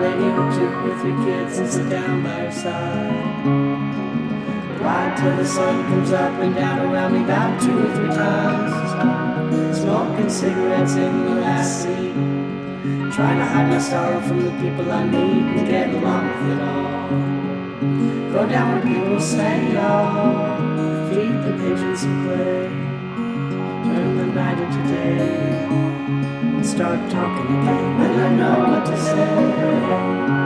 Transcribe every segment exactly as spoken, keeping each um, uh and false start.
lady or two with three kids and sit down by her side. Ride till the sun comes up and down around me about two or three times. Smoking cigarettes in the last seat, trying to hide my sorrow from the people I meet and get along with it all. Go down where people say, oh, feed the pigeons and play, turn the night into day, and start talking again when I know what to say.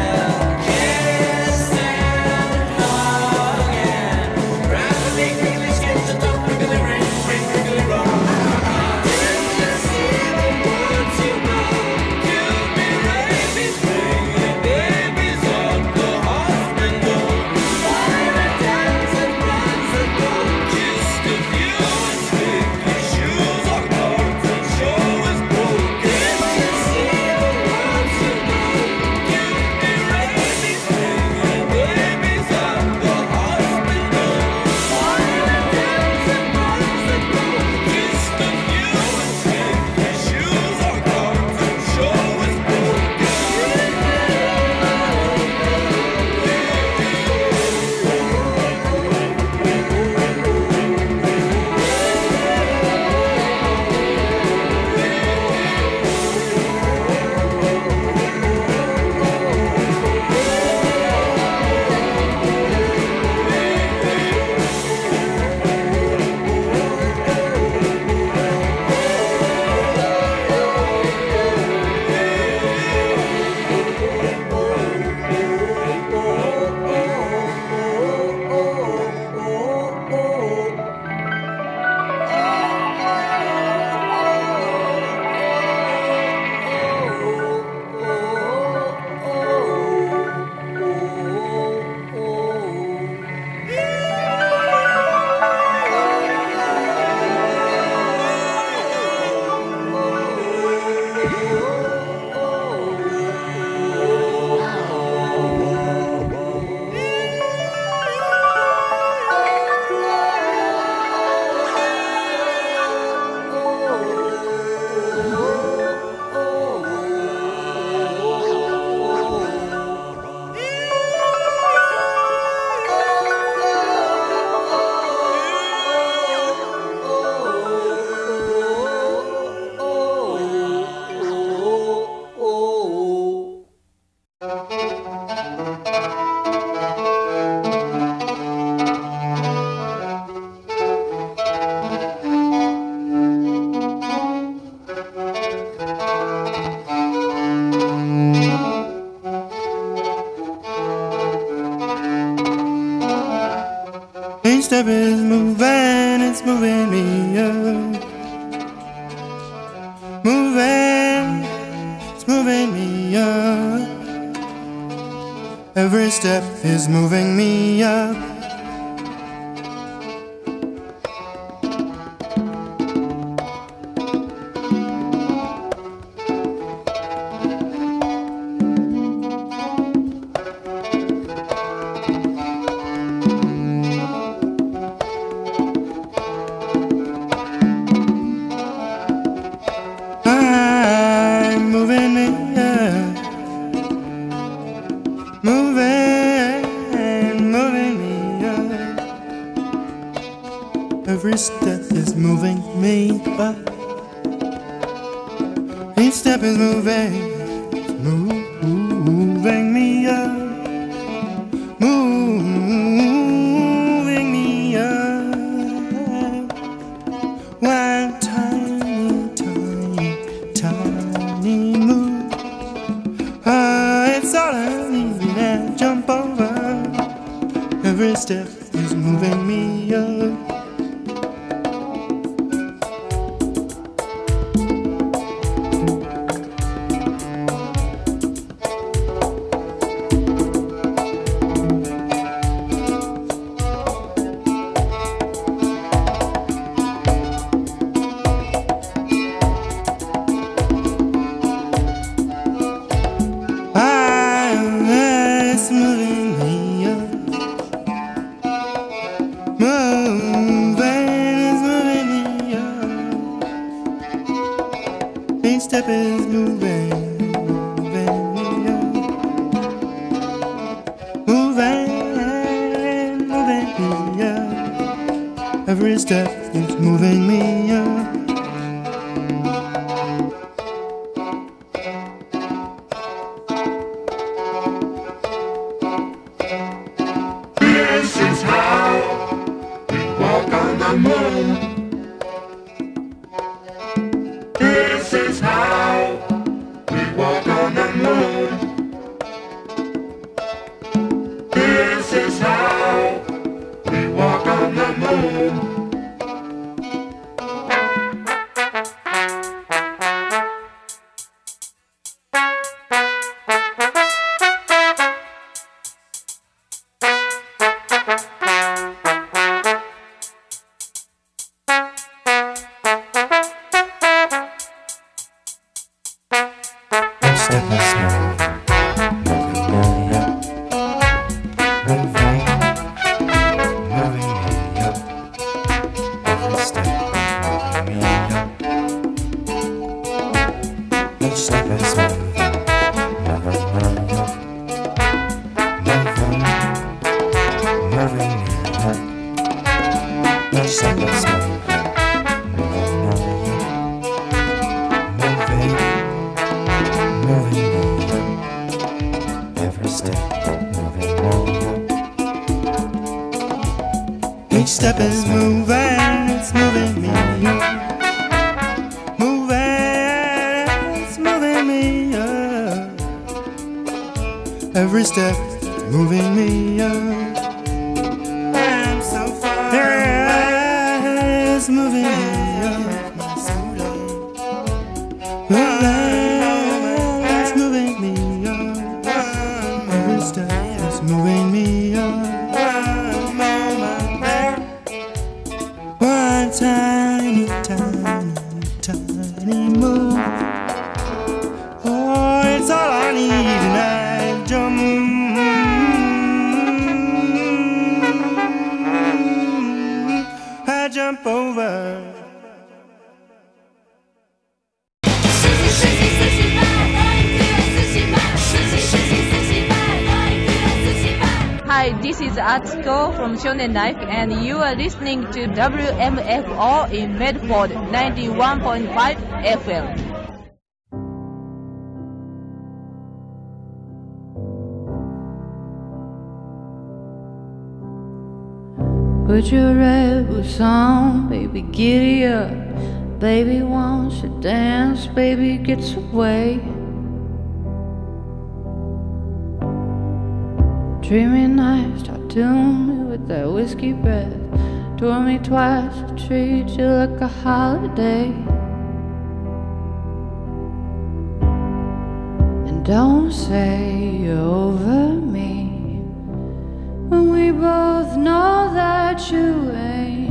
Make me Each step is moving, it's moving me up. Moving, it's moving me up. Every step is moving me up. Every step is moving me up. Each step is moving, moving me up, moving me up. One tiny, tiny, tiny move. Ah, it's all I need to jump over. Every step is moving me up. Each step is moving, moving me up. Moving, moving me up. Every step is moving me up. This is how we walk on the moon. This is how we walk on the moon. This is how we walk on the moon. Step by step, moving me up, moving, moving me up. Every step, moving me up. Each step is moving, moving me up, moving, moving me up. Each step is moving, moving me up, moving. Moving me up. Every step moving me up. Each step is moving, it's moving me up. Moving, it's moving me up. Every step is moving me up. I'm so far away. It's moving me up. Moving. Moving me up, one tiny, tiny, tiny move. Oh, it's all I need, and I jump, I jump over. Hi, this is Atsuko from Shonen Life, and you are listening to W M F O in Medford ninety-one point five F M. Put your Red Boots on, baby, giddy up. Baby wants to dance, baby gets away. dreamy nights tattooed me with that whiskey breath. Tore me twice to treat you like a holiday. And don't say you're over me when we both know that you ain't.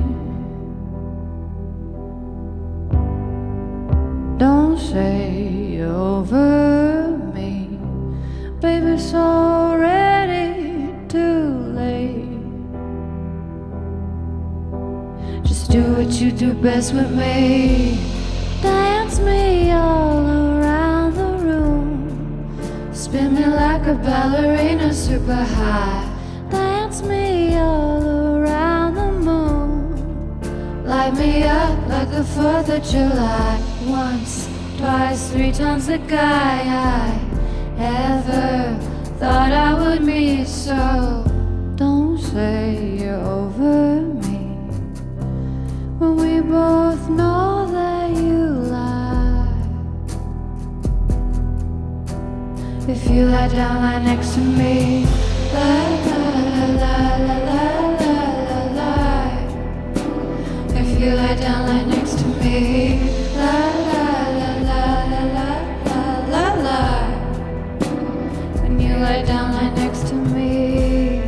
Don't say you're over me, baby, it's already too late. Just do what you do best with me. Dance me all around the room, spin me like a ballerina super high. Dance me all around the moon, light me up like the fourth of July. Once, twice, three times the guy I ever thought I would meet. So don't say you're over me when we both know that you lie. If you lie down, lie next to me. Lie, lie, lie, lie, lie, lie, lie, lie. If you lie down, lie next to me. Lie, lie, lie, lie, lie, lie, lie, lie. When you lie down, lie next to me.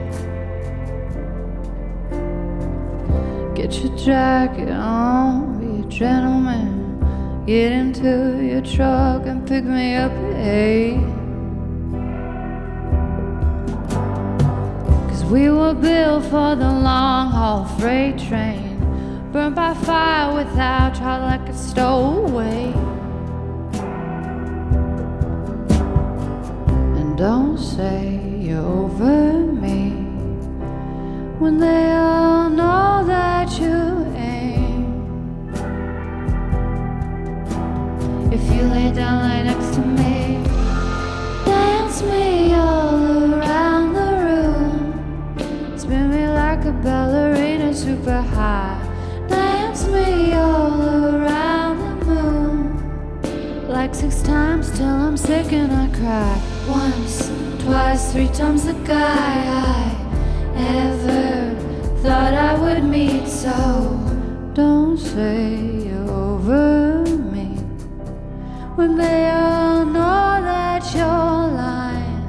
Get your jacket on, be a gentleman. Get into your truck and pick me up at eight. Cause we were built for the long haul freight train, burned by fire without trial like a stowaway. And don't say you're over me when they all know that you ain't. If you lay down, lie next to me. Dance me all around the room, spin me like a ballerina super high. Dance me all around the moon, like six times till I'm sick and I cry. Once, twice, three times the guy I ever thought I would meet. So don't say you're over me when they all know that you're lying.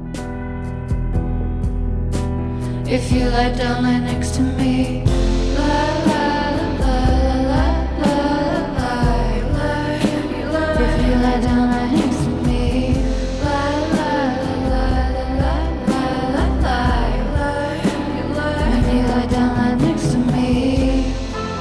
If you lie down, lie next to me. Lie, lie, lie, lie, lie, lie, lie. If you lie down, lie next to me. Lie, lie, lie, lie, lie, lie, lie, lie. If you lie down, lie next to me.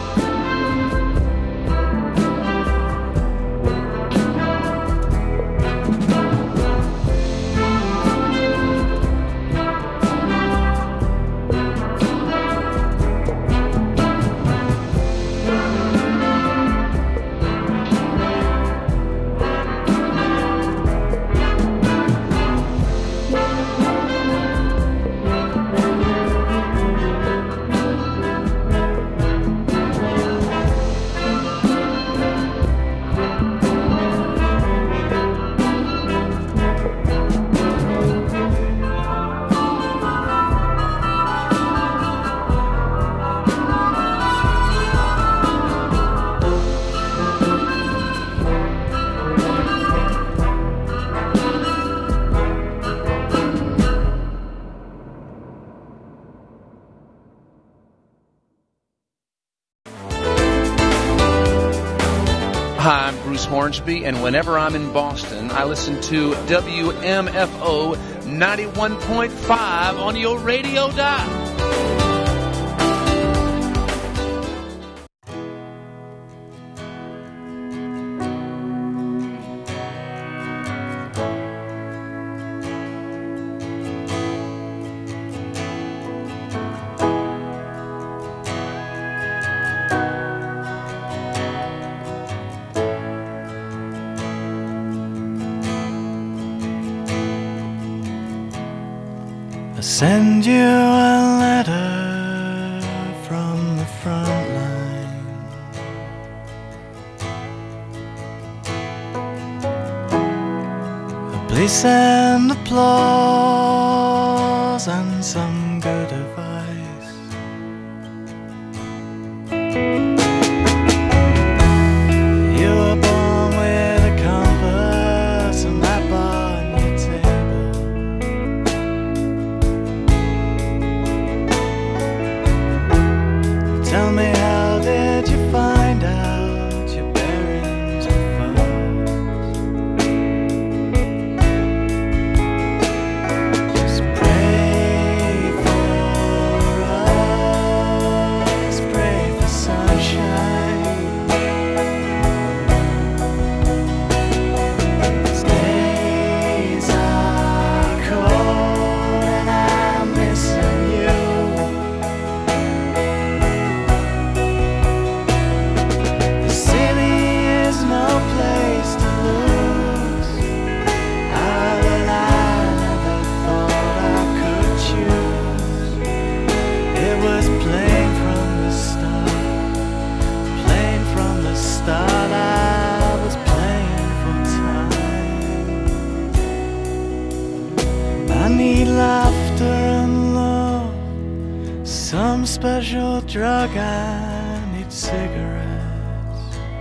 Hi, I'm Bruce Hornsby, and whenever I'm in Boston, I listen to W M F O ninety-one point five on your radio dial. I send you a letter from the front line. A place and applause walls and some good advice. You were born with a compass and that bar on your table. Tell me, how did you find out your bearings were false? Just pray for us, pray for sunshine. These days are cold and I'm missing you. The city is no place to lose. Ah, well, I never thought I could choose. It was plain from the start, plain from the start. I was playing for time. I need laughter and love, some special drug. I need cigarettes.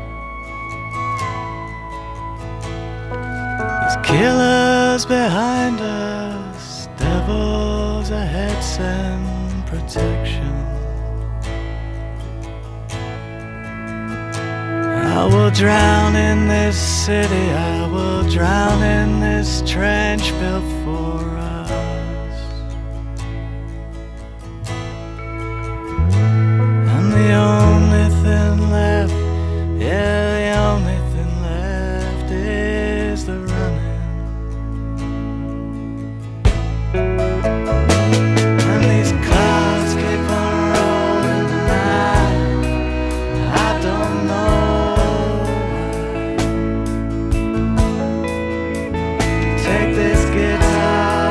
There's killers behind us, devils ahead, send protection. I will drown in this city, I will drown in this trench built for us. And the only thing left, yeah, the only thing left is the running. And these clouds keep on rolling, and I, I don't know why. Take this guitar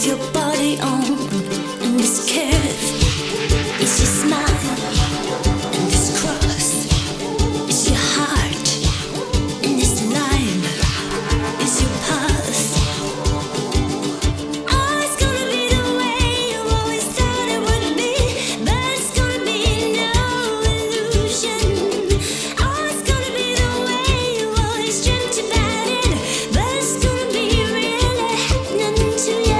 with your body on, and this curve is your smile, and this cross is your heart, and this line is your path. Oh, it's gonna be the way you always thought it would be, but it's gonna be no illusion. Oh, it's gonna be the way you always dreamt about it, but it's gonna be really happening to you.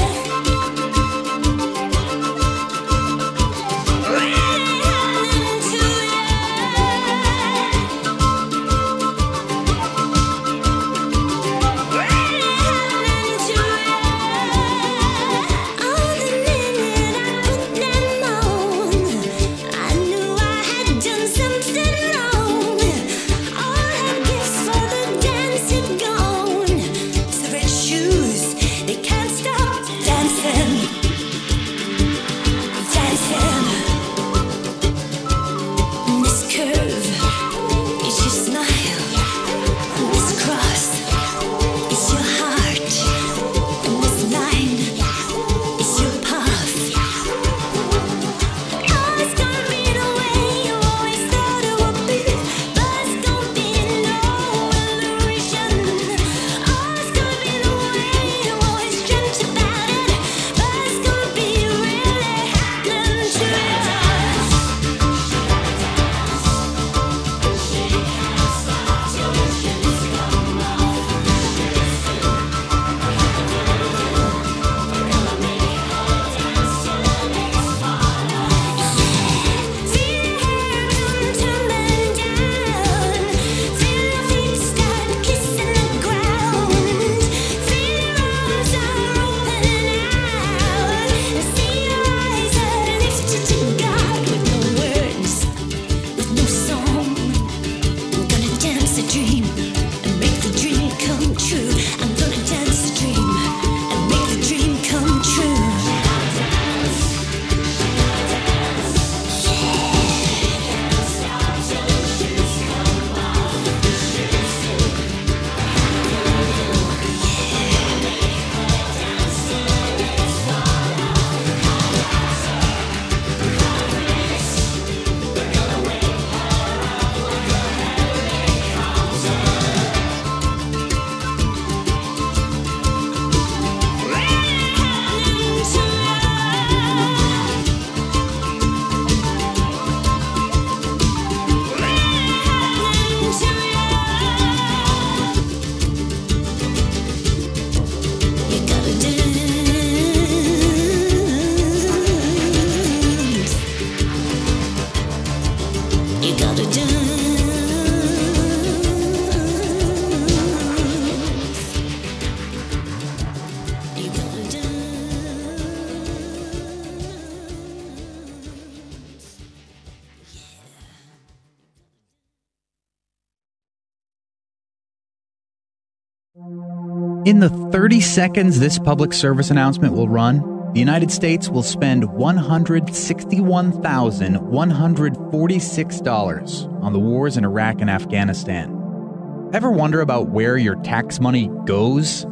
In the thirty seconds this public service announcement will run, the United States will spend one hundred sixty-one thousand one hundred forty-six dollars on the wars in Iraq and Afghanistan. Ever wonder about where your tax money goes?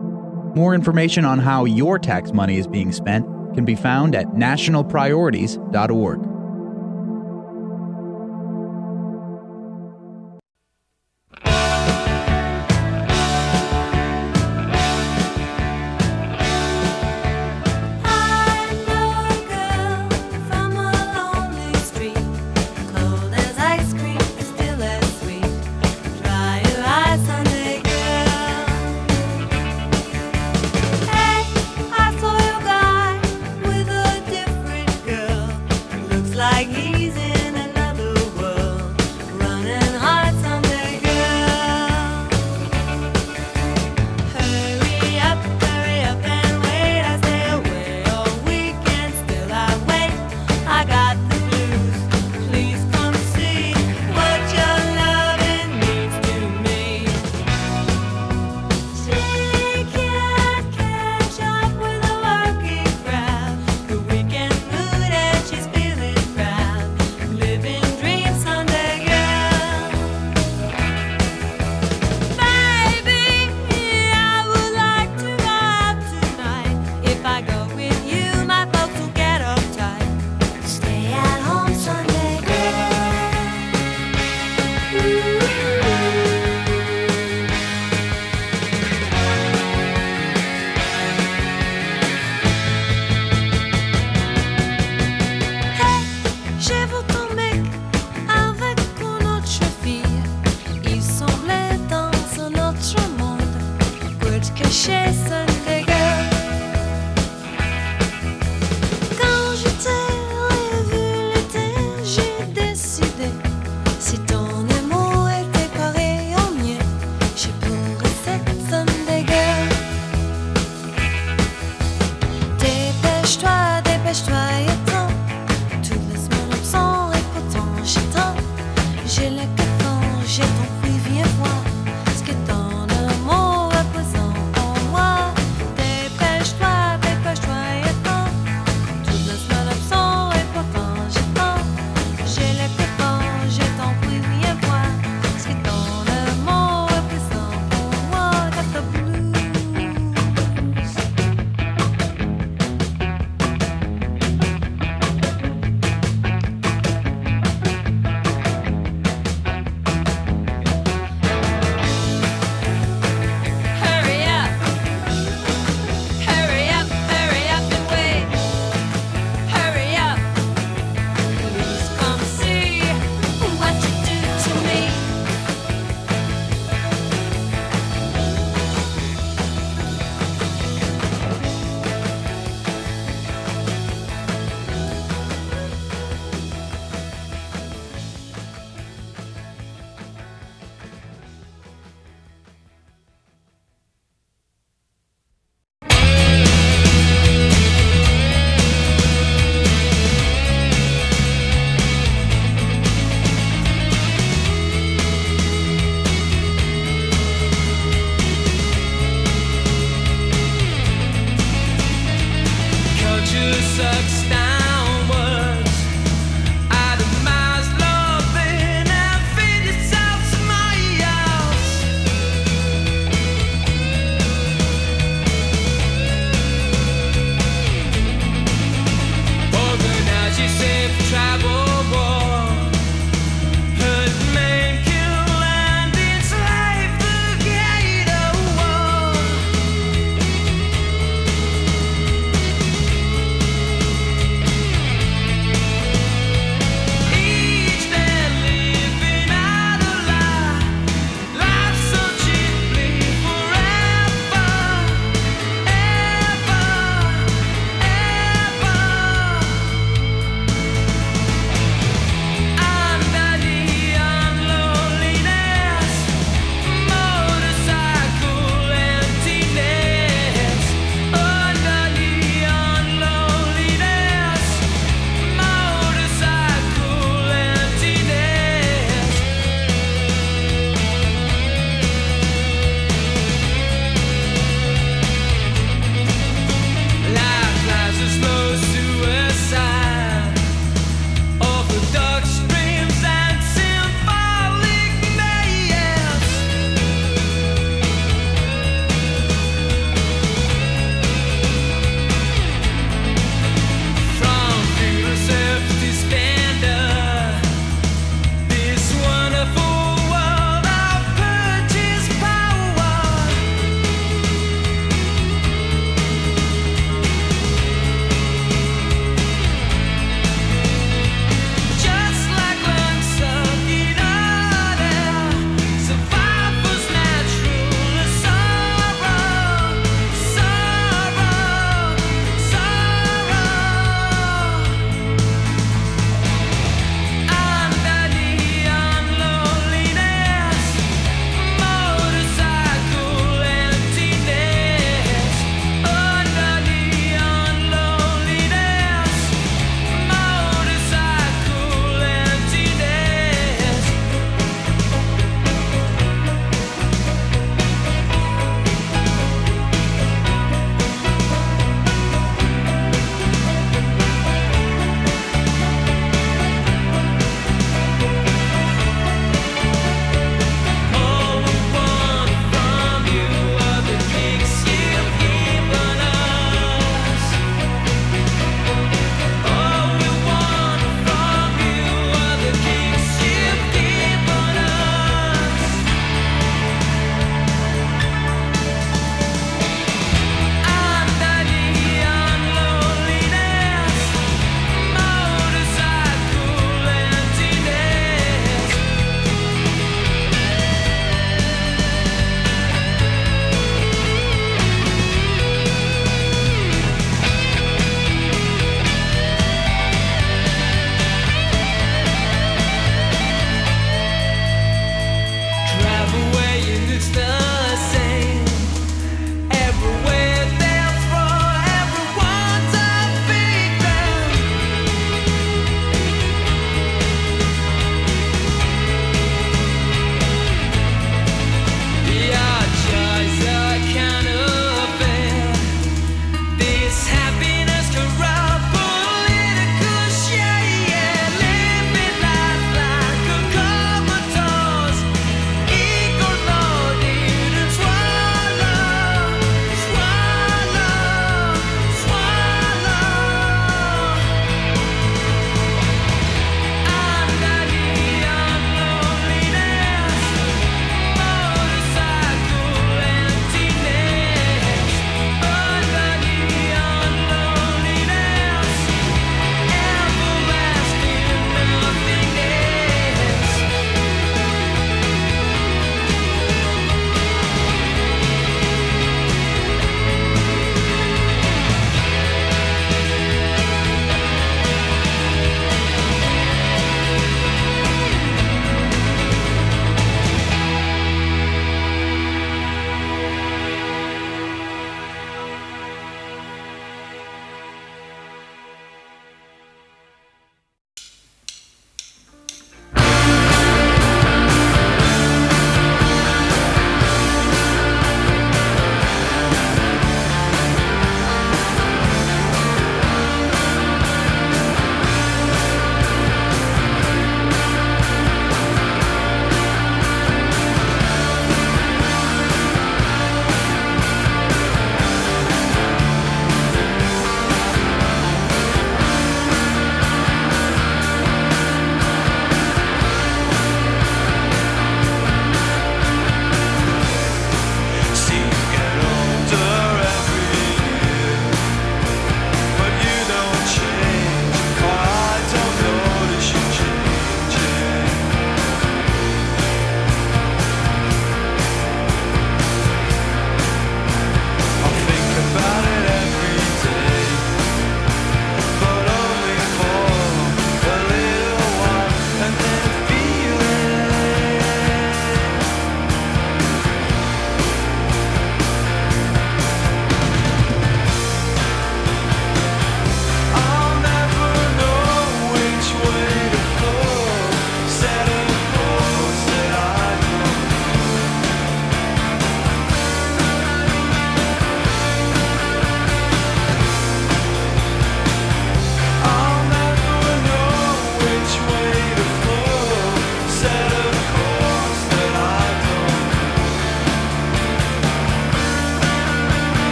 More information on how your tax money is being spent can be found at national priorities dot org. Looks pour ton mec avec une autre fille. Il semblait dans un autre monde, pour te cacher Sunday Girl. Quand je t'ai revu l'été, j'ai décidé, si ton amour était pareil au mien, je pourrais cette Sunday Girl. Dépêche-toi, dépêche-toi et attends, tout laisse mon absent et pour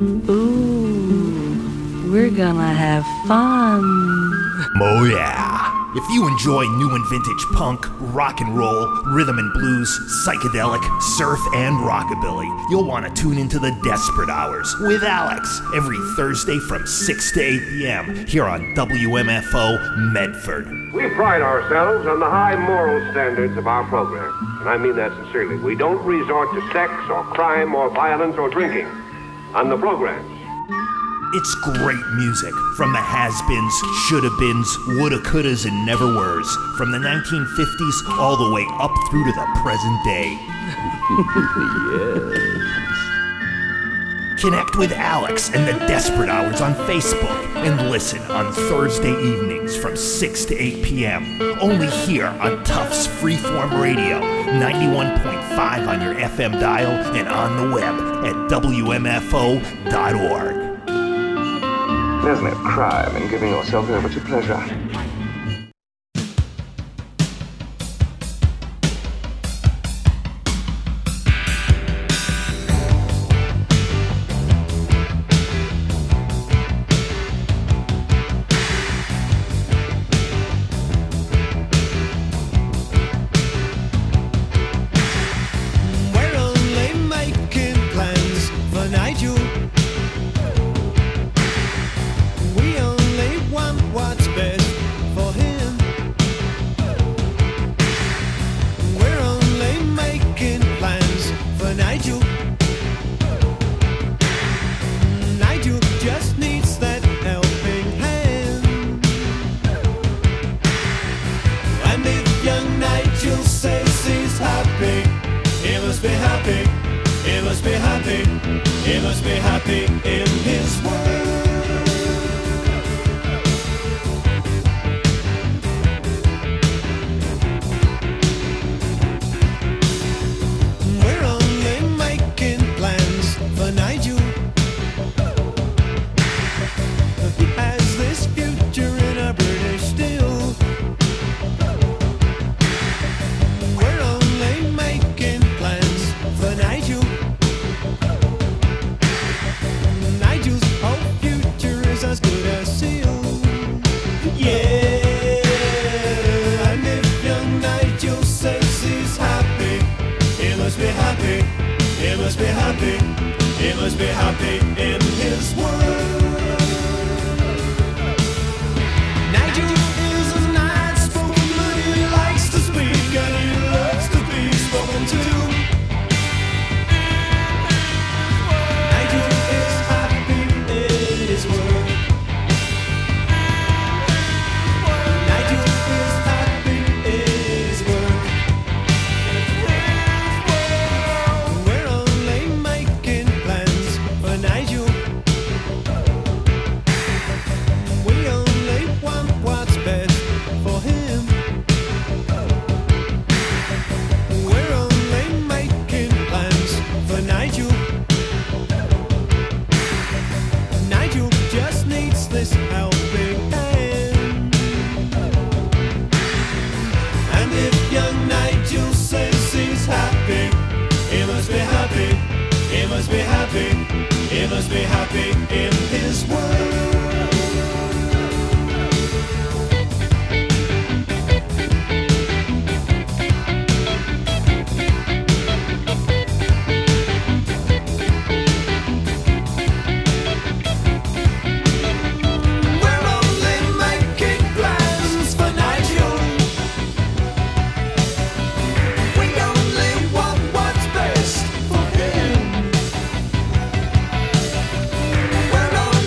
Ooh, we're gonna have fun. Oh yeah. If you enjoy new and vintage punk, rock and roll, rhythm and blues, psychedelic, surf, and rockabilly, you'll want to tune into the Desperate Hours with Alex every Thursday from six to eight p.m. here on W M F O Medford. We pride ourselves on the high moral standards of our program, and I mean that sincerely. We don't resort to sex or crime or violence or drinking on the programs. It's great music from the has-beens, shoulda-beens, woulda-couldas, and never-weres, from the nineteen fifties all the way up through to the present day. Yes. Connect with Alex and the Desperate Hours on Facebook and listen on Thursday evenings from six to eight p.m. only here on Tufts Freeform Radio, ninety-one point five on your F M dial and on the web at W M F O dot org. There's no crime in giving yourself over to pleasure. We're only making plans for Nigel. We only want what's best for him. We're only making plans for Nigel. Nigel just needs that helping hand. And if young Nigel says he's happy, he must be happy, he must be happy, he must be happy in his world. We're only making plans for Nigel. He has this future in a British steel. We're only making plans for Nigel. Nigel's whole future is as good as sealed. Yeah, and if young Nigel says he's happy, he must be happy, he must be happy, he must be happy in his world. Nigel is an outspoken man, he likes to speak and he loves to be spoken to. Nigel is happy in his world. Nigel is happy in his world. We're only making plans for Nigel. We only want what's best for him. We're only making plans for Nigel. Nigel just needs this helping hand. And if young Nigel says he's happy, he must be happy, he must be happy, he must be happy in his world. We're only making plans for Nigel. We only want what's best for him. We're only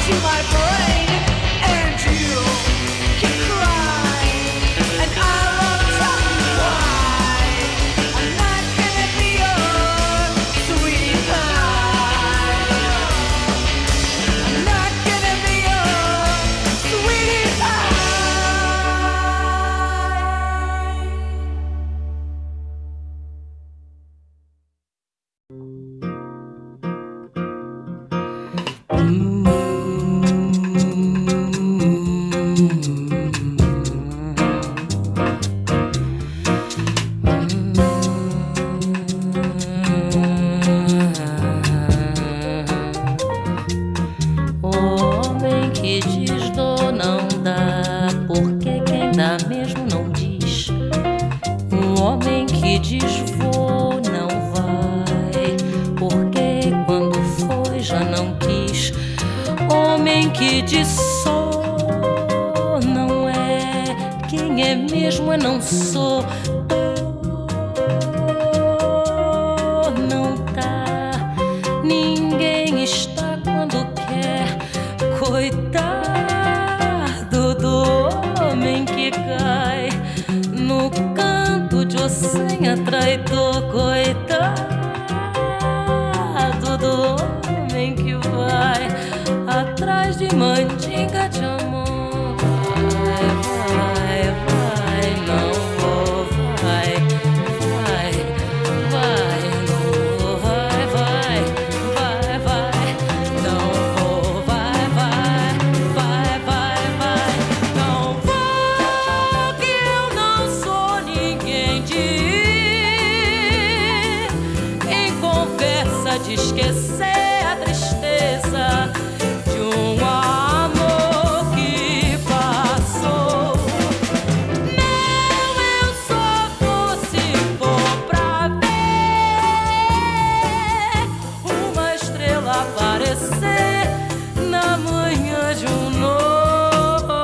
to my brain, and you can cry, and I won't tell you why. I'm not gonna be your sweetie pie. I'm not gonna be your sweetie pie. Homem que diz dou não dá, porque quem dá mesmo não diz. Um homem que diz vou não vai, porque quando foi já não quis. Homem que diz sou não é, quem é mesmo é não sou. Não tá, ninguém está quando quer. Coitado do homem que cai no canto de ossanha traidor. Coitado do homem que vai atrás de mandinga de amor. Vai, vai, vai, não vou, vai, vai, vai, não vou, vai, vai, vai, vai, não vou, vai, vai, vai, vai, vai, não vou, que eu não sou ninguém de ir em conversa de esquecer a tristeza de um amor que passou. Não, eu só vou se for pra ver uma estrela aparecer na manhã de um novo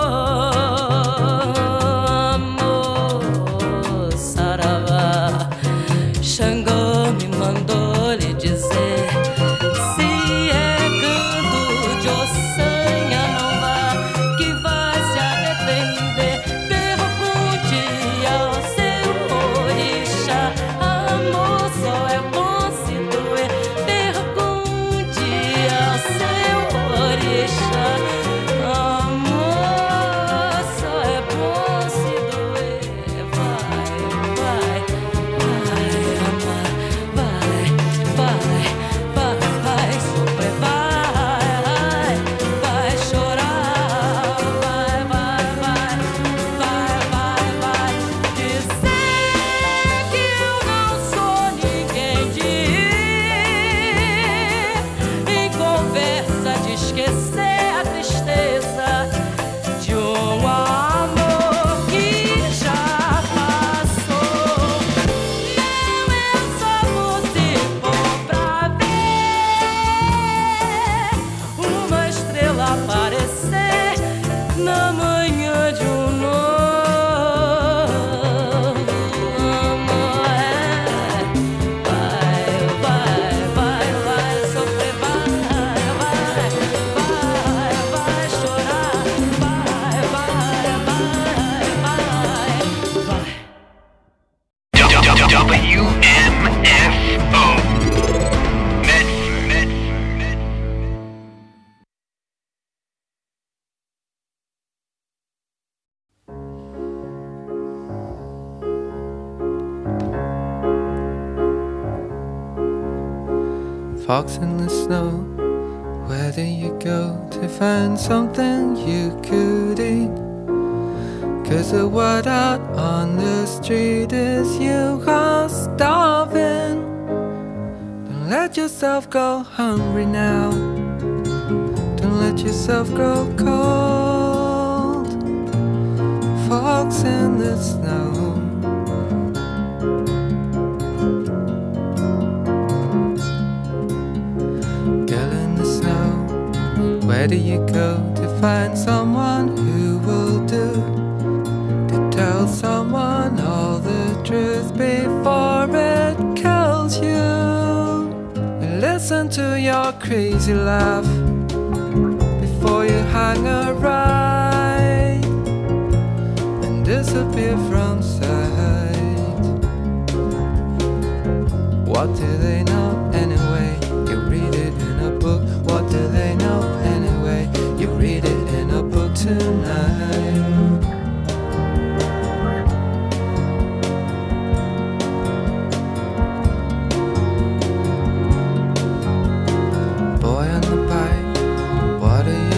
amor. Saravá, Xangô me mandou lhe dizer: se é canto de ossanha, não vá, que vai se arrepender. Pergunte ao seu orixá, amor só é bom se doer. Pergunte ao seu orixá, amor só é bom se doer. Vai, vai, vai amar, vai, vai, vai, vai sofrer, vai, vai chorar, vai, vai, vai, vai, vai, vai dizer que eu não sou ninguém de ir em conversa de esquecer a tristeza de um amor que já passou. Não, eu só vou se for pra ver uma estrela aparecer na manhã de um novo amor. É, vai, vai, vai, vai sofrer, vai, vai, vai, vai chorar, vai, vai, vai, vai, vai. W M F O. Medford. Fox in the snow, where do you go to find something you could eat? 'Cause the word out on the street is you are starving. Don't let yourself go hungry now. Don't let yourself grow cold. Fox in the snow. Girl in the snow, where do you go to find someone who will do? To tell someone all the truth before it kills you. Listen to your crazy laugh before the right and disappear from